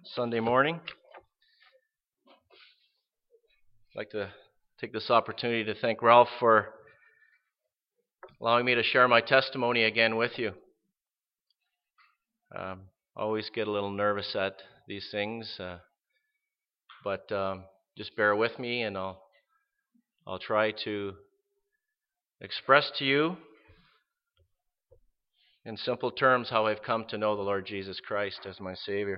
Sunday morning. I'd like to take this opportunity to thank Ralph for allowing me to share my testimony again with you. I always get a little nervous at these things, but just bear with me, and I'll try to express to you in simple terms how I've come to know the Lord Jesus Christ as my Savior.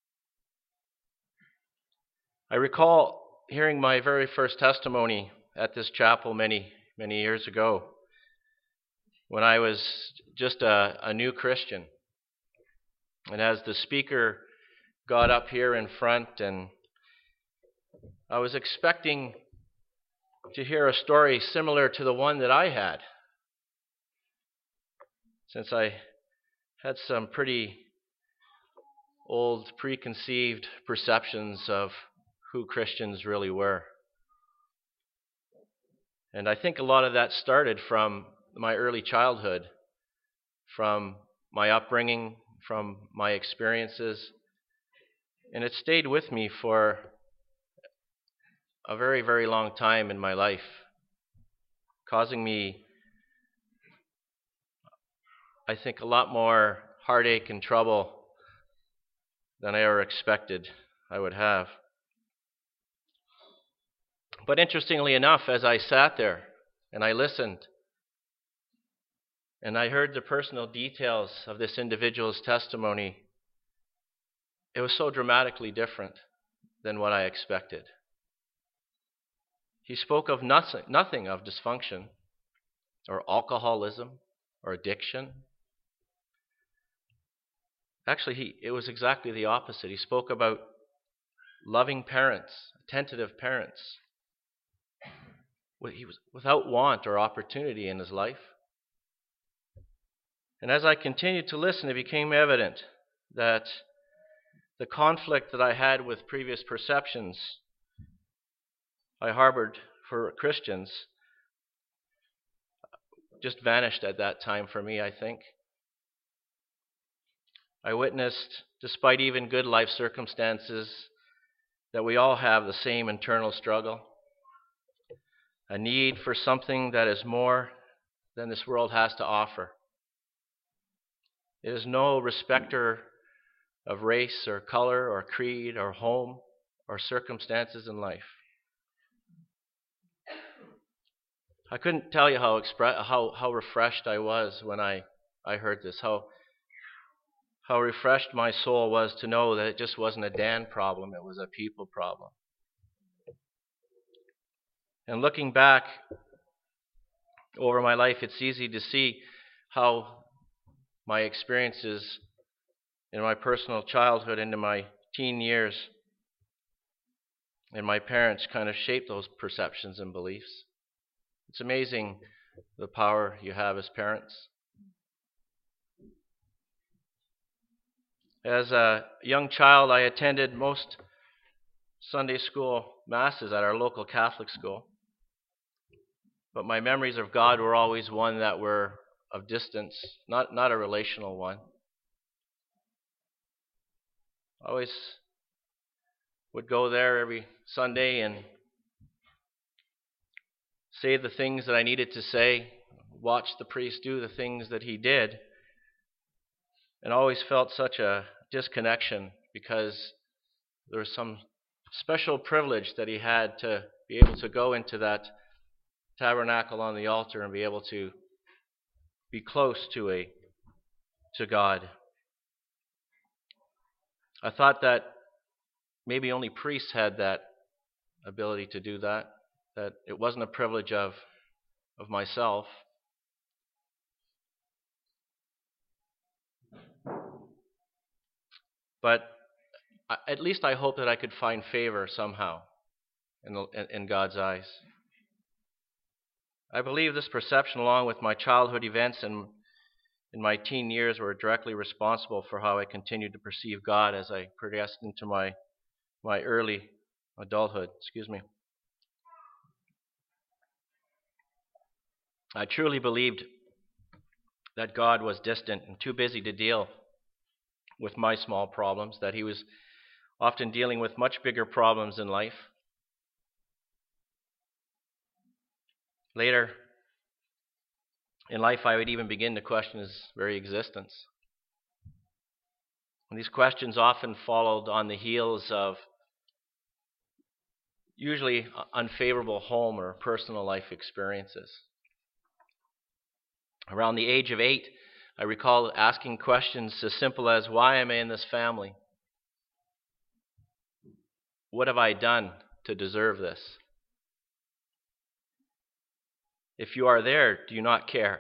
I recall hearing my very first testimony at this chapel many years ago when I was just a new Christian. And as the speaker got up here in front, and I was expecting to hear a story similar to the one that I had, since I had some pretty old preconceived perceptions of who Christians really were. And I think a lot of that started from my early childhood, from my upbringing, from my experiences, and it stayed with me for a very, very long time in my life, causing me, I think, a lot more heartache and trouble than I ever expected I would have. But interestingly enough, as I sat there and I listened and I heard the personal details of this individual's testimony, it was so dramatically different than what I expected. He spoke of nothing of dysfunction or alcoholism or addiction. Actually, it was exactly the opposite. He spoke about loving parents, attentive parents. He was without want or opportunity in his life. And as I continued to listen, it became evident that the conflict that I had with previous perceptions I harbored for Christians just vanished at that time for me, I think. I witnessed, despite even good life circumstances, that we all have the same internal struggle, a need for something that is more than this world has to offer. It is no respecter of race or color or creed or home or circumstances in life. I couldn't tell you how refreshed I was when I heard this, how refreshed my soul was to know that it just wasn't a Dan problem, it was a people problem. And looking back over my life, it's easy to see how my experiences in my personal childhood into my teen years and my parents kind of shaped those perceptions and beliefs. It's amazing the power you have as parents. As a young child, I attended most Sunday school masses at our local Catholic school. But my memories of God were always one that were of distance, not a relational one. I always would go there every Sunday and say the things that I needed to say, watch the priest do the things that he did, and always felt such a disconnection because there was some special privilege that he had to be able to go into that tabernacle on the altar and be able to be close to God. I thought that maybe only priests had that ability to do that it wasn't a privilege of myself. But at least I hope that I could find favor somehow in God's eyes. I believe this perception, along with my childhood events and in my teen years, were directly responsible for how I continued to perceive God as I progressed into my early adulthood. I truly believed that God was distant and too busy to deal with my small problems, that he was often dealing with much bigger problems in life. Later in life, I would even begin to question his very existence. And these questions often followed on the heels of usually unfavorable home or personal life experiences. Around the age of 8, I recall asking questions as simple as, why am I in this family? What have I done to deserve this? If you are there, do you not care?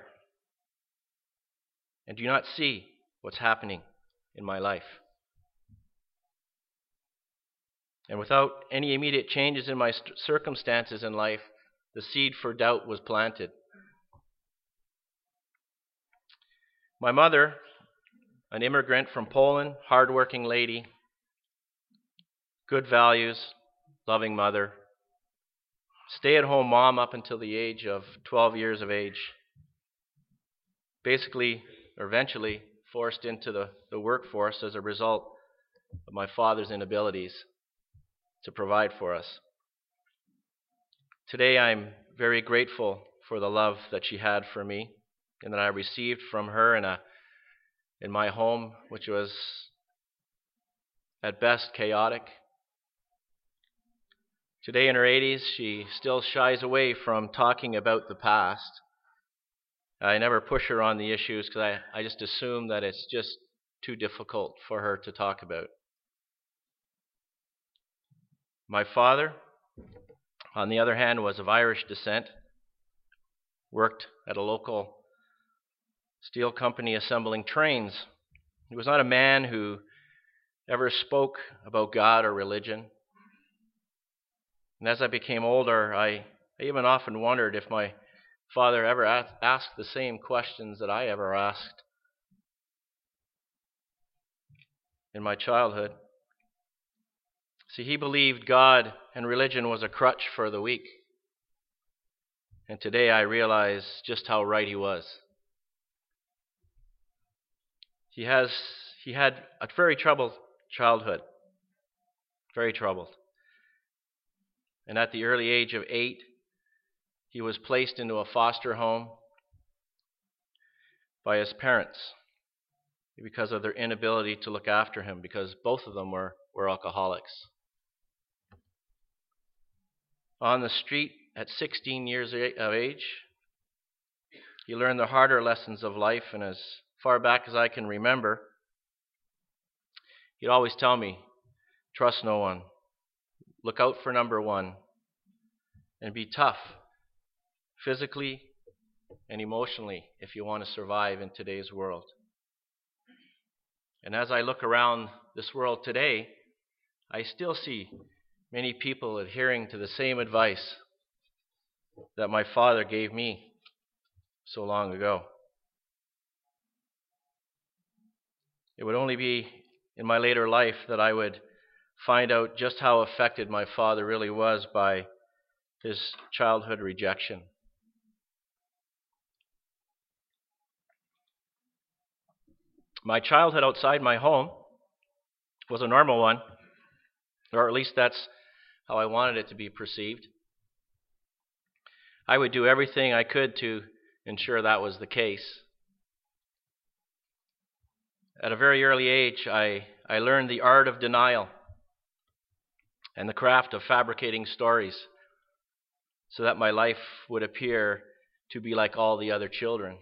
And do you not see what's happening in my life? And without any immediate changes in my circumstances in life, the seed for doubt was planted. My mother, an immigrant from Poland, hardworking lady, good values, loving mother, stay-at-home mom up until the age of 12 years of age, basically, or eventually, forced into the workforce as a result of my father's inabilities to provide for us. Today I'm very grateful for the love that she had for me and that I received from her in my home, which was at best chaotic. Today in her 80s, she still shies away from talking about the past. I never push her on the issues because I just assume that it's just too difficult for her to talk about. My father, on the other hand, was of Irish descent, worked at a local steel company assembling trains. He was not a man who ever spoke about God or religion. And as I became older, I even often wondered if my father ever asked the same questions that I ever asked in my childhood. See, he believed God and religion was a crutch for the weak. And today I realize just how right he was. He had a very troubled childhood, very troubled. And at the early age of 8, he was placed into a foster home by his parents because of their inability to look after him, because both of them were alcoholics. On the street at 16 years of age, he learned the harder lessons of life, and as far back as I can remember, he'd always tell me, trust no one, look out for number one, and be tough, physically and emotionally, if you want to survive in today's world. And as I look around this world today, I still see many people adhering to the same advice that my father gave me so long ago. It would only be in my later life that I would find out just how affected my father really was by his childhood rejection. My childhood outside my home was a normal one, or at least that's how I wanted it to be perceived. I would do everything I could to ensure that was the case. At a very early age, I learned the art of denial and the craft of fabricating stories so that my life would appear to be like all the other children.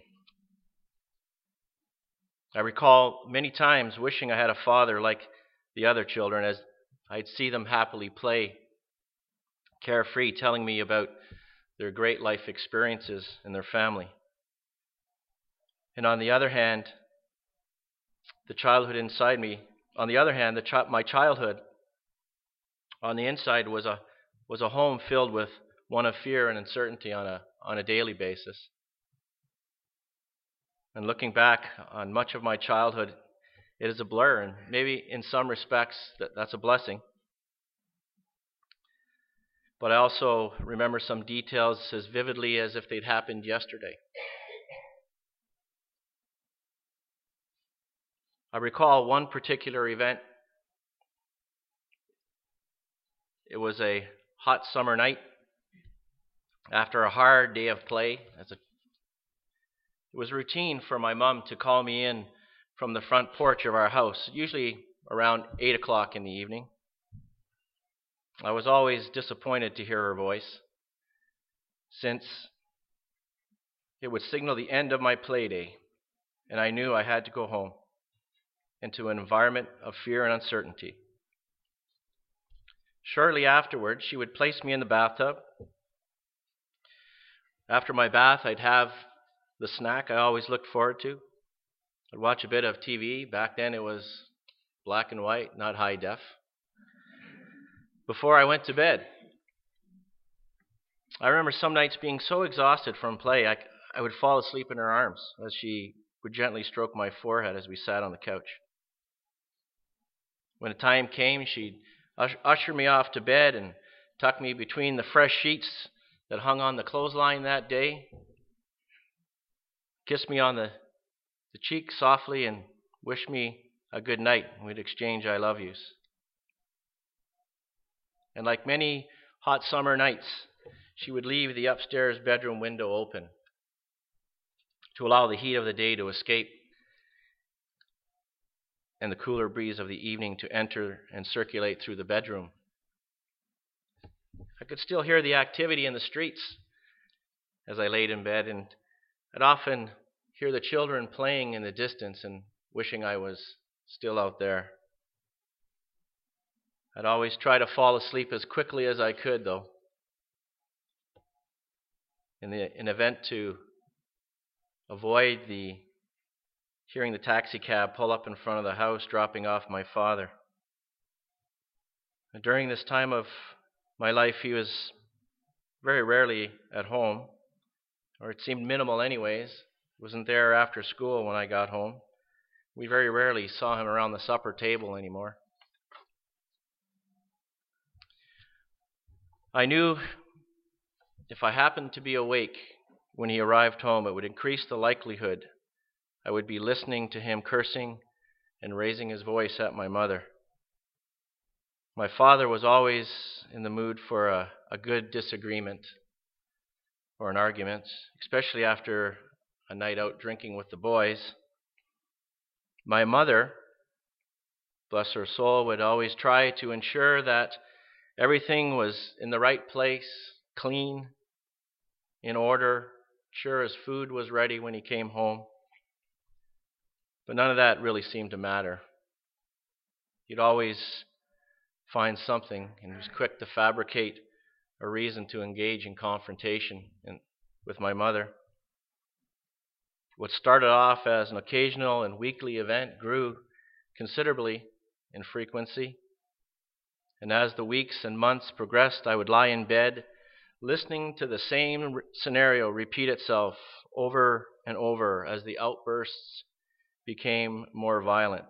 I recall many times wishing I had a father like the other children, as I'd see them happily play, carefree, telling me about their great life experiences in their family. And on the other hand, the childhood inside me, my childhood on the inside was a home filled with one of fear and uncertainty on a daily basis. And looking back on much of my childhood, it is a blur, and maybe in some respects that's a blessing. But I also remember some details as vividly as if they'd happened yesterday. I recall one particular event It was a hot summer night after a hard day of play. It was routine for my mom to call me in from the front porch of our house, usually around 8 o'clock in the evening. I was always disappointed to hear her voice, since it would signal the end of my play day, and I knew I had to go home into an environment of fear and uncertainty. Shortly afterwards, she would place me in the bathtub. After my bath, I'd have the snack I always looked forward to. I'd watch a bit of TV. Back then it was black and white, not high def. Before I went to bed, I remember some nights being so exhausted from play, I would fall asleep in her arms as she would gently stroke my forehead as we sat on the couch. When the time came, she'd usher me off to bed and tuck me between the fresh sheets that hung on the clothesline that day, kiss me on the cheek softly, and wish me a good night. We'd exchange I love yous. And like many hot summer nights, she would leave the upstairs bedroom window open to allow the heat of the day to escape and the cooler breeze of the evening to enter and circulate through the bedroom. I could still hear the activity in the streets as I laid in bed, and I'd often hear the children playing in the distance and wishing I was still out there. I'd always try to fall asleep as quickly as I could, though, in an event to avoid hearing the taxi cab pull up in front of the house, dropping off my father. And during this time of my life, he was very rarely at home, or it seemed minimal anyways. Wasn't there after school when I got home. We very rarely saw him around the supper table anymore. I knew if I happened to be awake when he arrived home, it would increase the likelihood I would be listening to him cursing and raising his voice at my mother. My father was always in the mood for a good disagreement or an argument, especially after a night out drinking with the boys. My mother, bless her soul, would always try to ensure that everything was in the right place, clean, in order, sure as food was ready when he came home. But none of that really seemed to matter. He'd always find something, and he was quick to fabricate a reason to engage in confrontation with my mother. What started off as an occasional and weekly event grew considerably in frequency. And as the weeks and months progressed, I would lie in bed listening to the same scenario repeat itself over and over as the outbursts became more violent.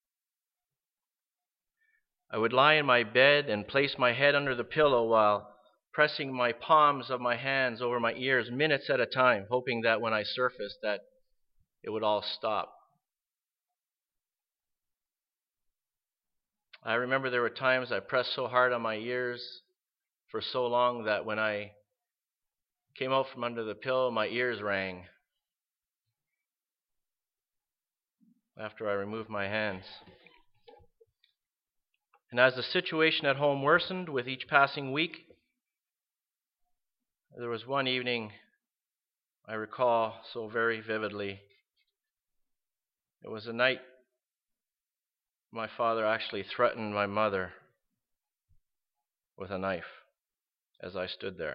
I would lie in my bed and place my head under the pillow while pressing my palms of my hands over my ears minutes at a time, hoping that when I surfaced that it would all stop. I remember there were times I pressed so hard on my ears for so long that when I came out from under the pillow, my ears rang after I removed my hands. And as the situation at home worsened with each passing week, there was one evening I recall so very vividly. It was a night my father actually threatened my mother with a knife as I stood there.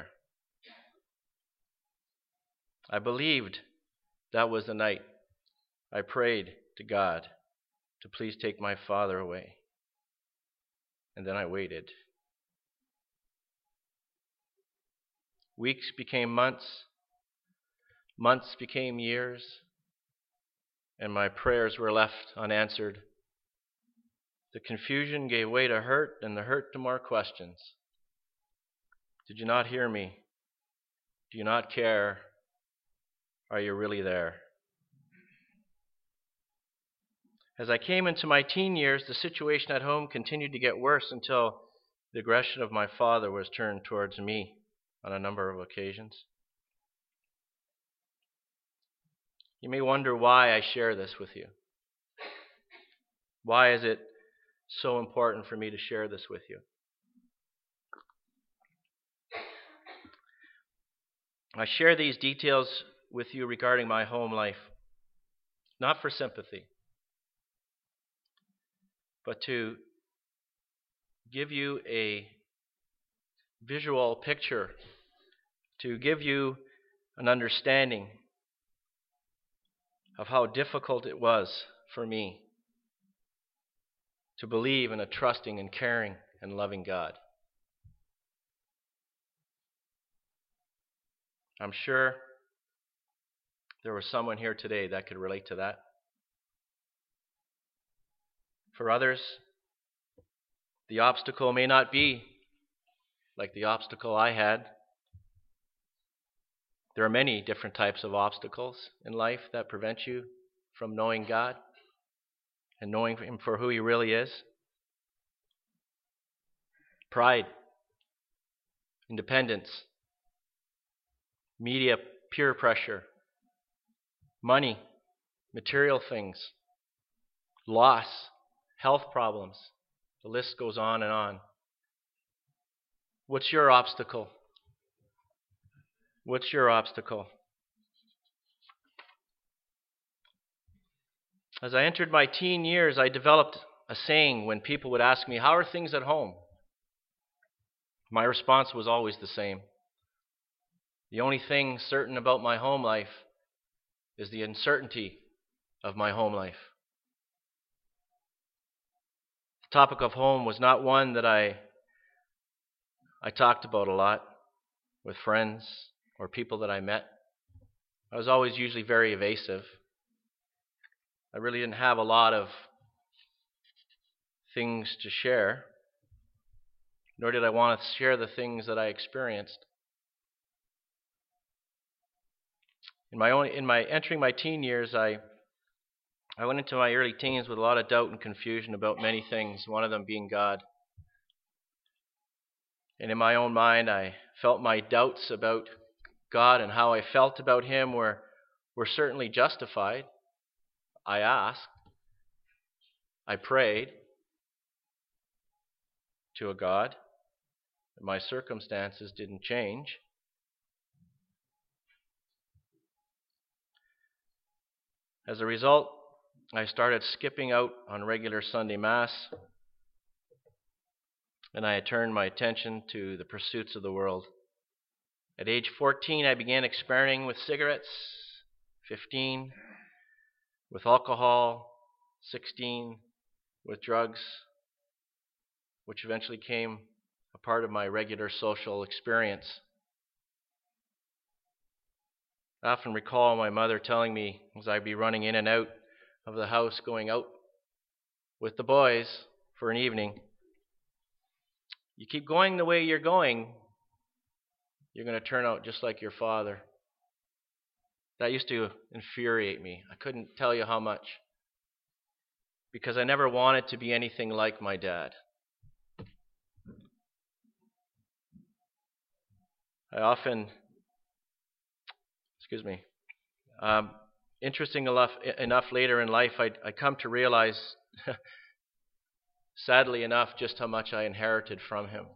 I believed that was the night I prayed to God to please take my father away. And then I waited. Weeks became months, months became years, and my prayers were left unanswered. The confusion gave way to hurt, and the hurt to more questions. Did you not hear me? Do you not care? Are you really there? As I came into my teen years, the situation at home continued to get worse until The aggression of my father was turned towards me on a number of occasions. You may wonder why I share this with you. Why is it so important for me to share this with you? I share these details with you regarding my home life, not for sympathy, but to give you a visual picture, to give you an understanding of how difficult it was for me to believe in a trusting and caring and loving God. I'm sure there was someone here today that could relate to that. For others, the obstacle may not be like the obstacle I had. There are many different types of obstacles in life that prevent you from knowing God and knowing Him for who He really is. Pride, independence, media peer pressure, money, material things, loss, health problems. The list goes on and on. What's your obstacle? What's your obstacle? As I entered my teen years, I developed a saying when people would ask me, "How are things at home?" My response was always the same. The only thing certain about my home life is the uncertainty of my home life. The topic of home was not one that I talked about a lot with friends or people that I met. I was always usually very evasive. I really didn't have a lot of things to share, nor did I want to share the things that I experienced. In my entering my teen years, I went into my early teens with a lot of doubt and confusion about many things, one of them being God. And in my own mind, I felt my doubts about God and how I felt about Him were certainly justified. I asked, I prayed to a God, and my circumstances didn't change. As a result, I started skipping out on regular Sunday Mass, and I had turned my attention to the pursuits of the world. At age 14, I began experimenting with cigarettes, 15 with alcohol, 16 with drugs, which eventually became a part of my regular social experience. I often recall my mother telling me as I'd be running in and out of the house, going out with the boys for an evening, "You keep going the way you're going, you're going to turn out just like your father." That used to infuriate me. I couldn't tell you how much, because I never wanted to be anything like my dad. I often, interesting enough later in life, I come to realize, sadly enough, just how much I inherited from him.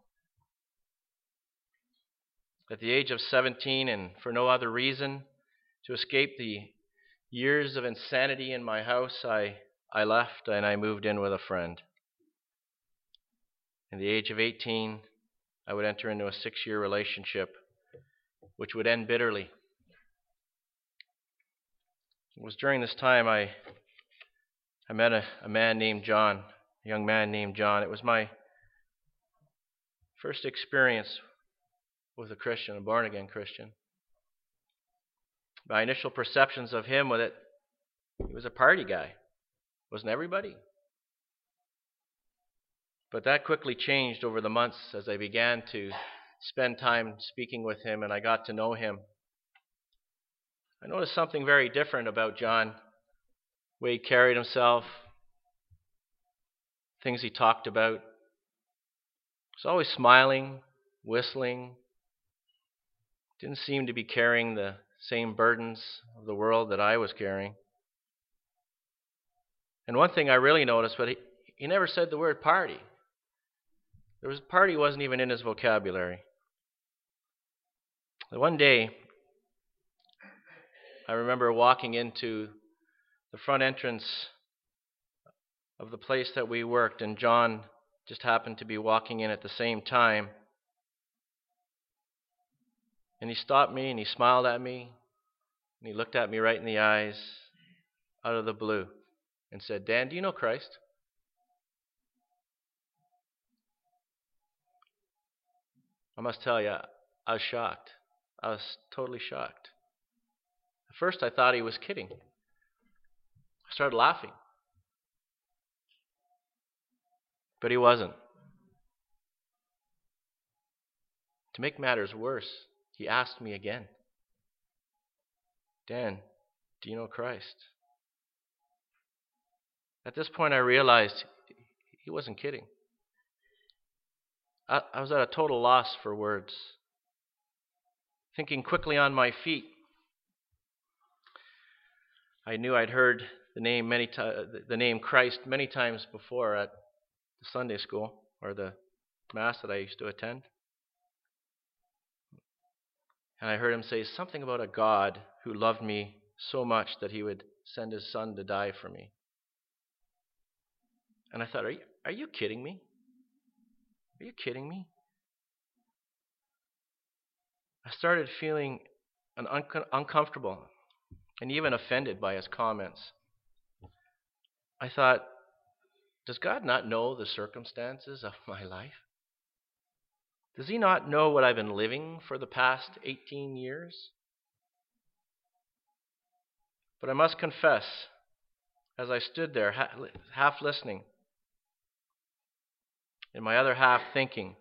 At the age of 17, and for no other reason, to escape the years of insanity in my house, I left and I moved in with a friend. At the age of 18, I would enter into a 6-year relationship, which would end bitterly. It was during this time I met a man named John, a young man named John. It was my first experience with a Christian, a born-again Christian. My initial perceptions of him were that he was a party guy. Wasn't everybody? But that quickly changed over the months as I began to spend time speaking with him and I got to know him. I noticed something very different about John, the way he carried himself, things he talked about, was always smiling, whistling, didn't seem to be carrying the same burdens of the world that I was carrying. And one thing I really noticed, but he never said the word party. Party wasn't even in his vocabulary. One day, I remember walking into the front entrance of the place that we worked, and John just happened to be walking in at the same time. And he stopped me and he smiled at me and he looked at me right in the eyes out of the blue and said, "Dan, do you know Christ?" I must tell you, I was shocked. I was totally shocked. At first I thought he was kidding. I started laughing. But he wasn't. To make matters worse, he asked me again, "Dan, do you know Christ?" At this point I realized he wasn't kidding. I was at a total loss for words. Thinking quickly on my feet, I knew I'd heard the name Christ many times before at the Sunday school or the Mass that I used to attend. And I heard him say something about a God who loved me so much that he would send his son to die for me. And I thought, are you kidding me? Are you kidding me? I started feeling uncomfortable and even offended by his comments. I thought, does God not know the circumstances of my life? Does he not know what I've been living for the past 18 years? But I must confess, as I stood there half listening, and my other half thinking,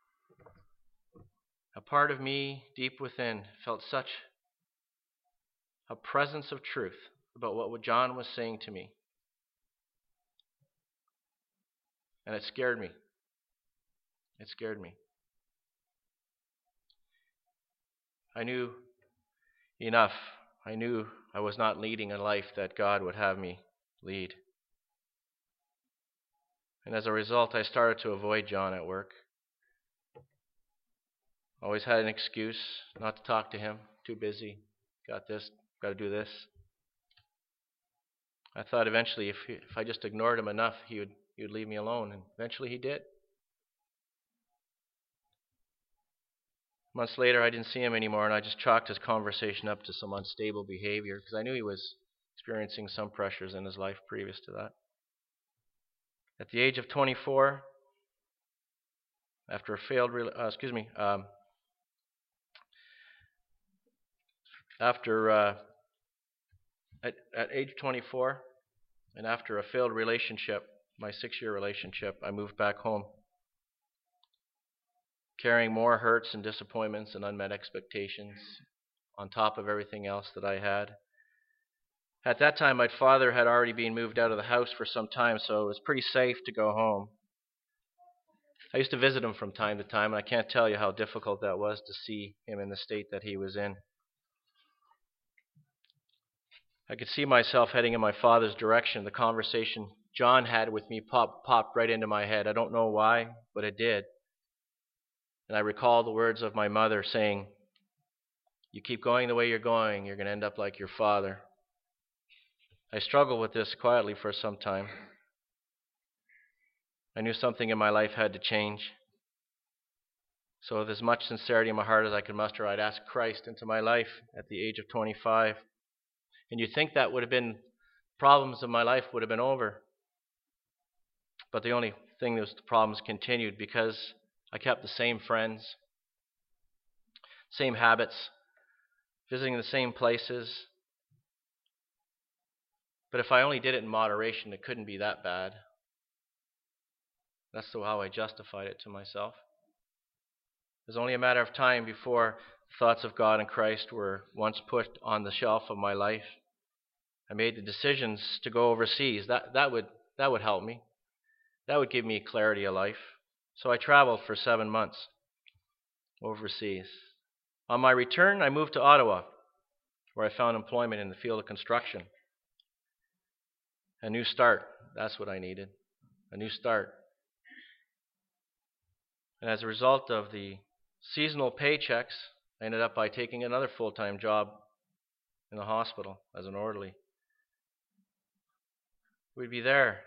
a part of me deep within felt such a presence of truth about what John was saying to me. And it scared me. It scared me. I knew enough. I knew I was not leading a life that God would have me lead. And as a result, I started to avoid John at work. Always had an excuse not to talk to him. Too busy. Got this. Got to do this. I thought eventually if I just ignored him enough, he would leave me alone. And eventually he did. Months later, I didn't see him anymore, and I just chalked his conversation up to some unstable behavior because I knew he was experiencing some pressures in his life previous to that. At the age of 24, after a failed, at age 24, and after a failed relationship, my 6-year relationship, I moved back home, carrying more hurts and disappointments and unmet expectations on top of everything else that I had. At that time, my father had already been moved out of the house for some time, so it was pretty safe to go home. I used to visit him from time to time, and I can't tell you how difficult that was to see him in the state that he was in. I could see myself heading in my father's direction. The conversation John had with me popped right into my head. I don't know why, but it did. And I recall the words of my mother saying, "You keep going the way you're going, you're going to end up like your father." I struggled with this quietly for some time. I knew something in my life had to change. So with as much sincerity in my heart as I could muster, I'd ask Christ into my life at the age of 25. And you'd think that would have been, problems of my life would have been over. But the only thing was the problems continued because I kept the same friends, same habits, visiting the same places. But if I only did it in moderation, it couldn't be that bad. That's how I justified it to myself. It was only a matter of time before thoughts of God and Christ were once put on the shelf of my life. I made the decisions to go overseas. That would help me. That would give me clarity of life. So I traveled for 7 months overseas. On my return, I moved to Ottawa, where I found employment in the field of construction. A new start, that's what I needed, a new start. And as a result of the seasonal paychecks, I ended up by taking another full-time job in the hospital as an orderly. We'd be there,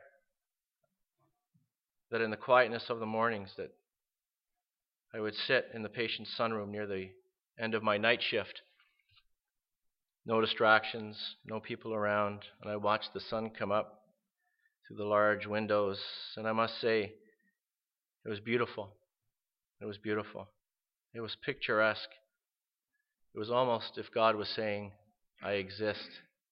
that in the quietness of the mornings, that I would sit in the patient's sunroom near the end of my night shift. No distractions, no people around, and I watched the sun come up through the large windows, and I must say, it was beautiful. It was beautiful. It was picturesque. It was almost if God was saying, I exist.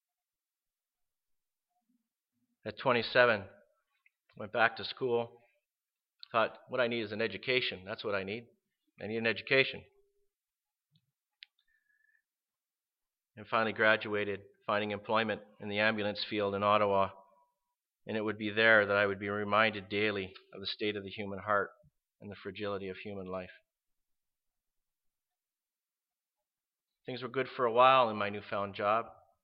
At 27, went back to school. Thought, what I need is an education. That's what I need. I need an education. And finally graduated, finding employment in the ambulance field in Ottawa. And it would be there that I would be reminded daily of the state of the human heart and the fragility of human life. Things were good for a while in my newfound job.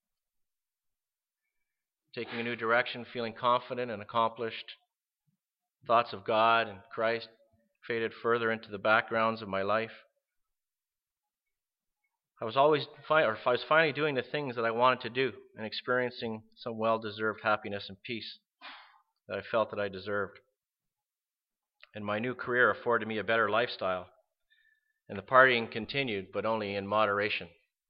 Taking a new direction, feeling confident and accomplished. Thoughts of God and Christ faded further into the backgrounds of my life. I was finally doing the things that I wanted to do and experiencing some well-deserved happiness and peace that I felt that I deserved. And my new career afforded me a better lifestyle. And the partying continued, but only in moderation.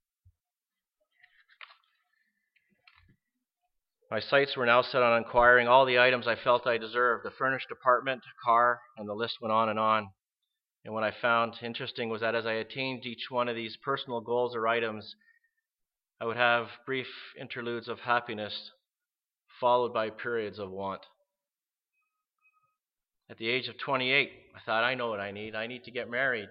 My sights were now set on acquiring all the items I felt I deserved, a furnished apartment, a car, and the list went on and on. And what I found interesting was that as I attained each one of these personal goals or items, I would have brief interludes of happiness followed by periods of want. At the age of 28, I thought, I know what I need. I need to get married.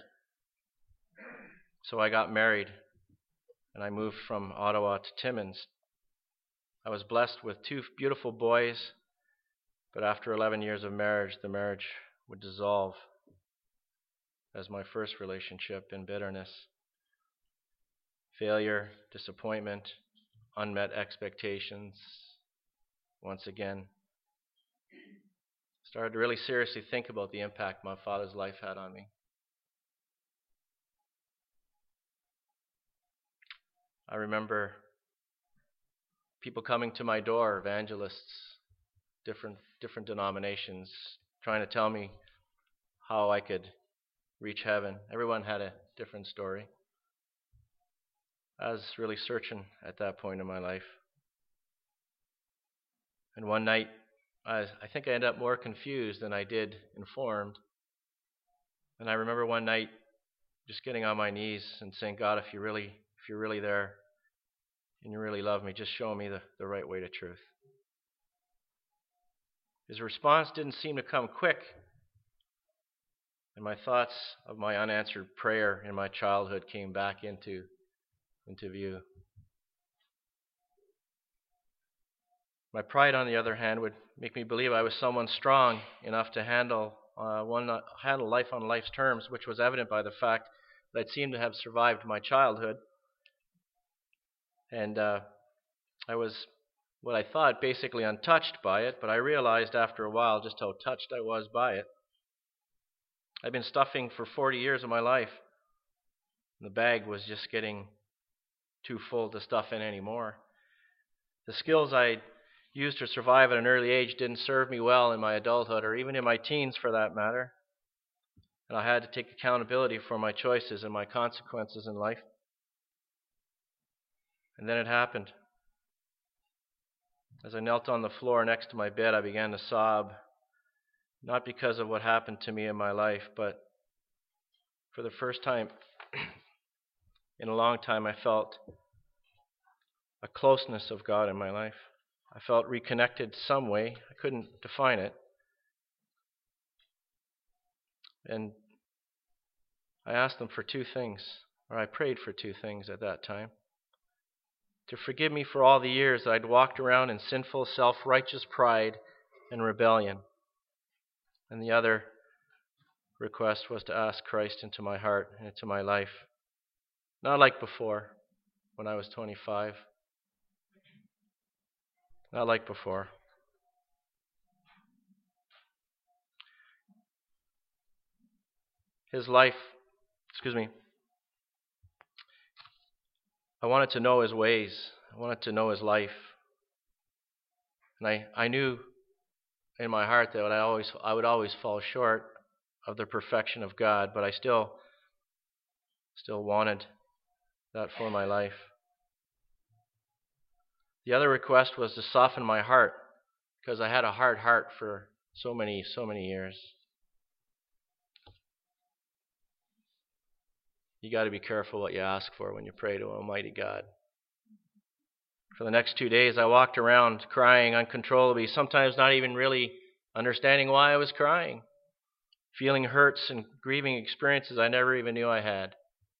So I got married, and I moved from Ottawa to Timmins. I was blessed with 2 beautiful boys, but after 11 years of marriage, the marriage would dissolve as my first relationship in bitterness. Failure, disappointment, unmet expectations. Once again, started to really seriously think about the impact my father's life had on me. I remember people coming to my door, evangelists, different denominations, trying to tell me how I could reach heaven. Everyone had a different story. I was really searching at that point in my life. And one night, I think I ended up more confused than I did informed. And I remember one night just getting on my knees and saying, God, if you're really there and you really love me, just show me the right way to truth. His response didn't seem to come quick. And my thoughts of my unanswered prayer in my childhood came back into view. My pride, on the other hand, would make me believe I was someone strong enough to handle life on life's terms, which was evident by the fact that I'd seemed to have survived my childhood. And I was, what I thought, basically untouched by it, but I realized after a while just how touched I was by it. I'd been stuffing for 40 years of my life. The bag was just getting too full to stuff in anymore. The skills I used to survive at an early age didn't serve me well in my adulthood, or even in my teens for that matter. And I had to take accountability for my choices and my consequences in life. And then it happened. As I knelt on the floor next to my bed, I began to sob, not because of what happened to me in my life, but for the first time in a long time, I felt a closeness of God in my life. I felt reconnected some way. I couldn't define it. And I asked them for 2 things, or I prayed for 2 things at that time. To forgive me for all the years that I'd walked around in sinful, self-righteous pride and rebellion. And the other, request was to ask Christ into my heart and into my life. Not like before, when I was 25. Not like before. His life, I wanted to know his ways. I wanted to know his life. And I knew in my heart that I would always fall short of the perfection of God, but I still wanted that for my life. The other request was to soften my heart, because I had a hard heart for so many years. You got to be careful what you ask for when you pray to Almighty God. For the next 2 days, I walked around crying uncontrollably, sometimes not even really understanding why I was crying, feeling hurts and grieving experiences I never even knew I had.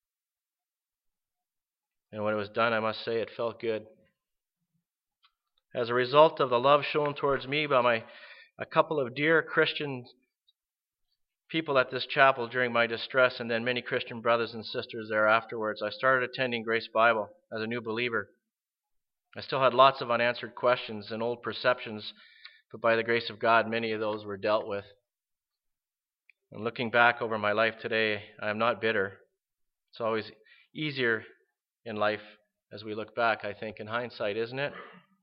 And when it was done, I must say it felt good. As a result of the love shown towards me by a couple of dear Christian people at this chapel during my distress, and then many Christian brothers and sisters there afterwards, I started attending Grace Bible as a new believer. I still had lots of unanswered questions and old perceptions, but by the grace of God, many of those were dealt with. And looking back over my life today, I am not bitter. It's always easier in life as we look back, I think, in hindsight, isn't it?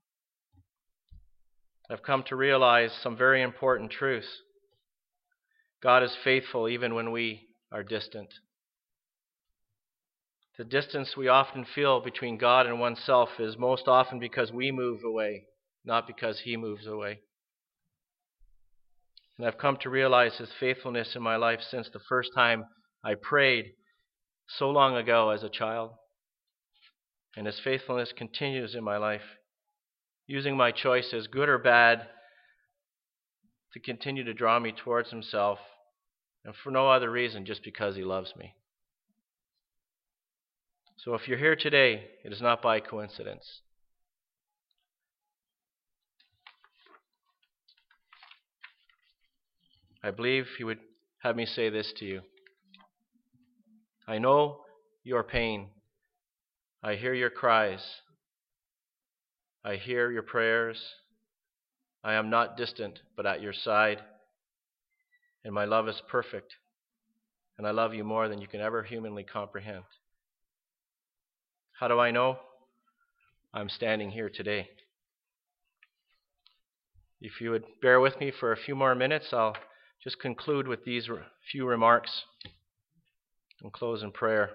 I've come to realize some very important truths. God is faithful even when we are distant. The distance we often feel between God and oneself is most often because we move away, not because He moves away. And I've come to realize His faithfulness in my life since the first time I prayed so long ago as a child. And His faithfulness continues in my life, using my choices, good or bad, to continue to draw me towards Himself, and for no other reason, just because He loves me. So if you're here today, it is not by coincidence. I believe He would have me say this to you. I know your pain. I hear your cries. I hear your prayers. I am not distant, but at your side. And my love is perfect. And I love you more than you can ever humanly comprehend. How do I know? I'm standing here today. If you would bear with me for a few more minutes, I'll just conclude with these few remarks and close in prayer.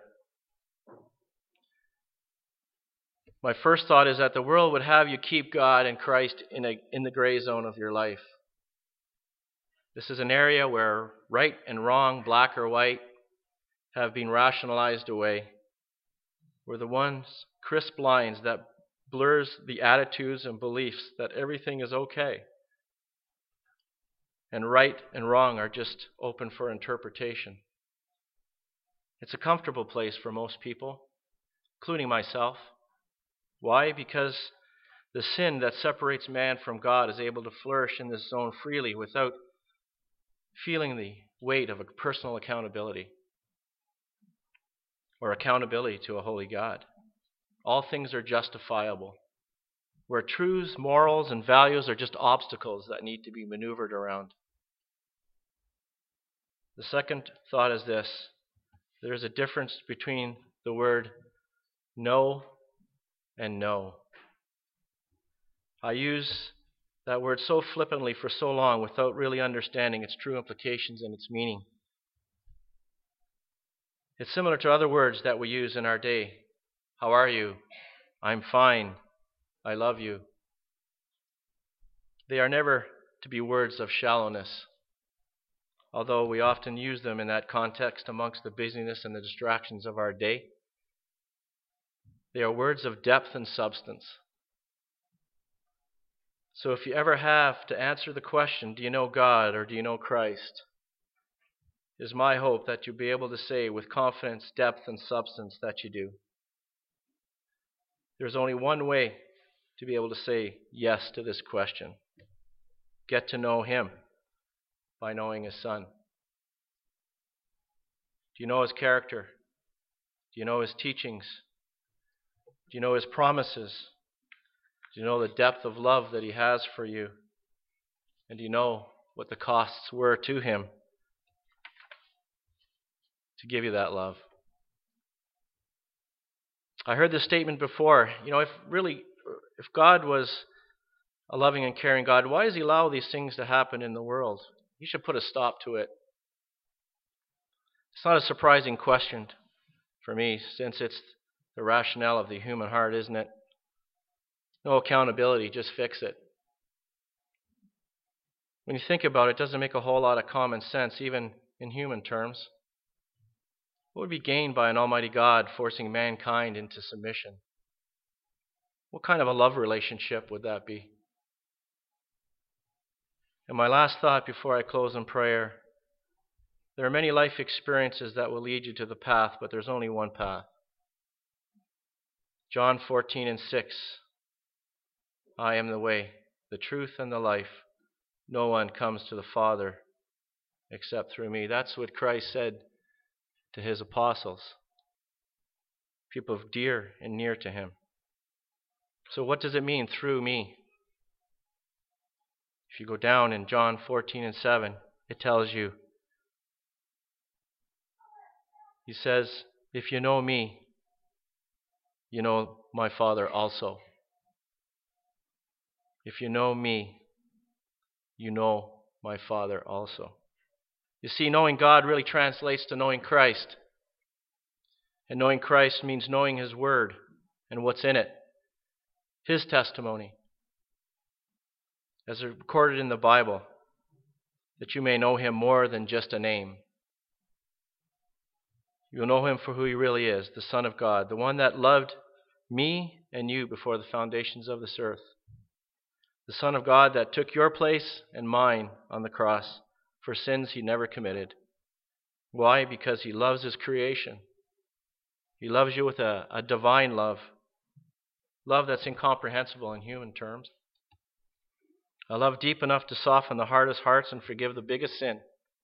My first thought is that the world would have you keep God and Christ in the gray zone of your life. This is an area where right and wrong, black or white, have been rationalized away. We're the ones crisp lines that blurs the attitudes and beliefs that everything is okay. And right and wrong are just open for interpretation. It's a comfortable place for most people, including myself. Why? Because the sin that separates man from God is able to flourish in this zone freely without feeling the weight of a personal accountability or accountability to a holy God. All things are justifiable, where truths, morals, and values are just obstacles that need to be maneuvered around. The second thought is this: there is a difference between the word no and no. I use that word so flippantly for so long without really understanding its true implications and its meaning. It's similar to other words that we use in our day. How are you? I'm fine. I love you. They are never to be words of shallowness, although we often use them in that context amongst the busyness and the distractions of our day. They are words of depth and substance. So if you ever have to answer the question, do you know God or do you know Christ? It is my hope that you'll be able to say with confidence, depth, and substance that you do. There's only one way to be able to say yes to this question. Get to know Him by knowing His Son. Do you know His character? Do you know His teachings? Do you know His promises? Do you know the depth of love that He has for you? And do you know what the costs were to Him to give you that love? I heard this statement before. If God was a loving and caring God, why does He allow these things to happen in the world? He should put a stop to it. It's not a surprising question for me, since it's the rationale of the human heart, isn't it? No accountability, just fix it. When you think about it, it doesn't make a whole lot of common sense, even in human terms. What would be gained by an almighty God forcing mankind into submission? What kind of a love relationship would that be? And my last thought before I close in prayer, there are many life experiences that will lead you to the path, but there's only one path. John 14:6, I am the way, the truth, and the life. No one comes to the Father except through me. That's what Christ said to His apostles, people dear and near to Him. So what does it mean, through me? If you go down in John 14:7, it tells you, He says, if you know me, you know my Father also. If you know me, you know my Father also. You see, knowing God really translates to knowing Christ. And knowing Christ means knowing His Word and what's in it. His testimony, as recorded in the Bible, that you may know Him more than just a name. You'll know Him for who He really is, the Son of God, the one that loved me and you before the foundations of this earth. The Son of God that took your place and mine on the cross for sins He never committed. Why? Because He loves His creation. He loves you with a divine love. Love that's incomprehensible in human terms. A love deep enough to soften the hardest hearts and forgive the biggest sin.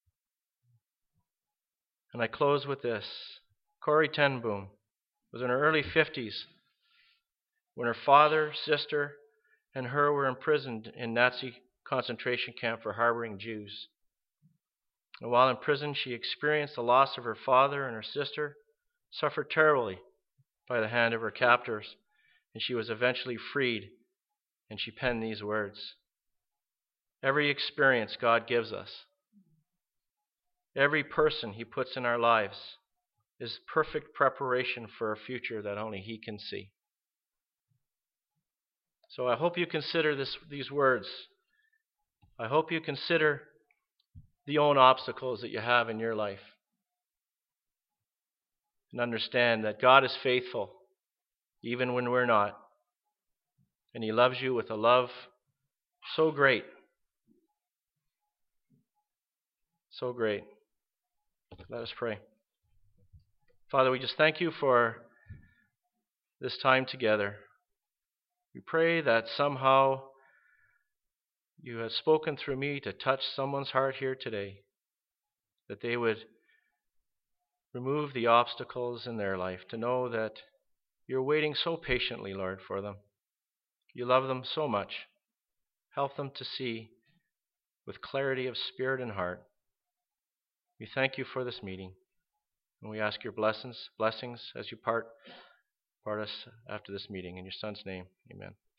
And I close with this. Corrie ten Boom was in her early 50s when her father, sister, and her were imprisoned in Nazi concentration camp for harboring Jews. And while in prison, she experienced the loss of her father and her sister, suffered terribly by the hand of her captors, and she was eventually freed, and she penned these words. Every experience God gives us, every person He puts in our lives, is perfect preparation for a future that only He can see. So I hope you consider these words. I hope you consider the own obstacles that you have in your life. And understand that God is faithful, even when we're not. And He loves you with a love so great. So great. Let us pray. Father, we just thank You for this time together. We pray that somehow You have spoken through me to touch someone's heart here today, that they would remove the obstacles in their life, to know that You're waiting so patiently, Lord, for them. You love them so much. Help them to see with clarity of spirit and heart. We thank You for this meeting, and we ask Your blessings as You part us after this meeting. In Your Son's name, amen.